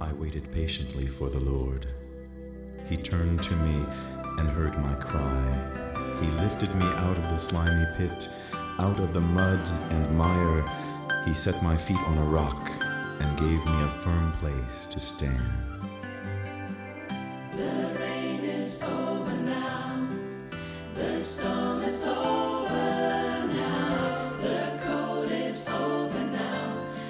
I waited patiently for the Lord. He turned to me and heard my cry. He lifted me out of the slimy pit, out of the mud and mire. He set my feet on a rock and gave me a firm place to stand.